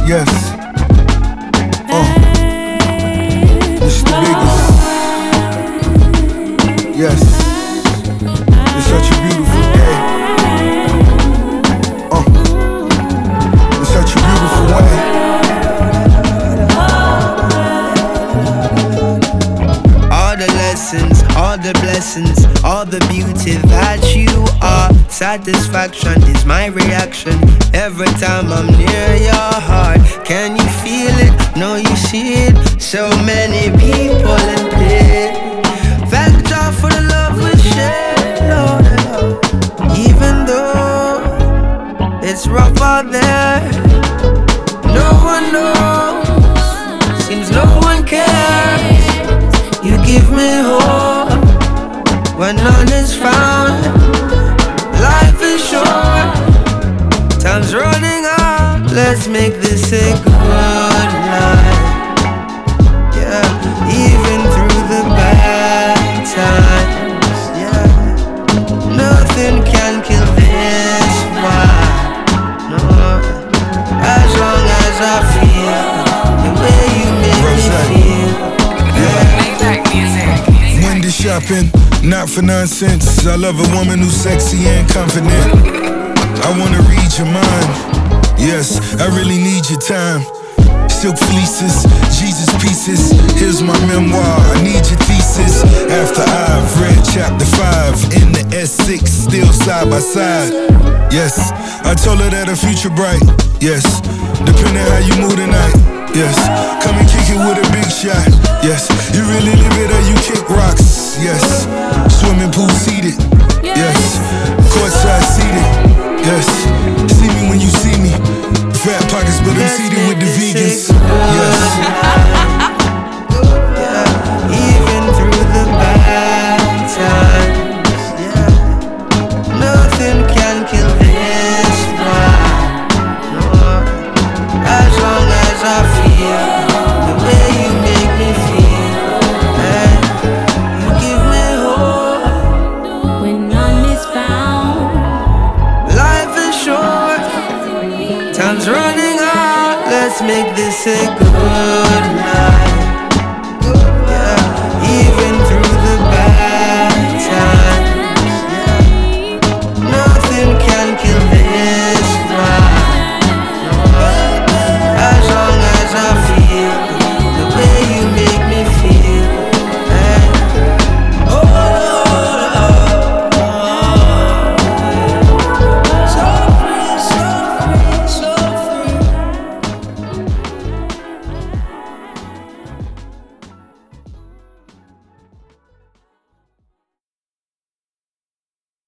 Yes. It's the biggest. Yes. It's such a beautiful day. It's such a beautiful way. All the lessons, all the blessings, all the beauty that you are. Satisfaction is my reaction every time I'm near your heart. Can you feel it? No, you see it. So many people in pain. Thank God for the love we share, Lord. Even though it's rough out there, no one knows. Seems no one cares. You give me hope when none is found. Life is short, time's running out. Let's make this a good life. Yeah, even through the bad times. Yeah, nothing can kill this vibe. No, as long as I feel the way you make me feel. Wendy shopping, not for nonsense. I love a woman who's sexy and confident. I wanna read your mind. Yes, I really need your time. Silk fleeces, Jesus pieces. Here's my memoir, I need your thesis. After I've read chapter 5 in the S6, still side by side. Yes, I told her that her future bright. Yes, depending how you move tonight. Yes, come and kick it with a big shot. Yes, you really live it or you kick rocks. Yes, swimming pool seated. Yes, courtside seated. Yes, see me when you see me. Fat pockets, but I'm seated with the vegans. Yes. Even through the bad times, yeah, nothing can kill this vibe. No, as long as I feel the way you make me feel, hey, you give me hope when none is found. Life is short, time's running out. Let's make this a good life.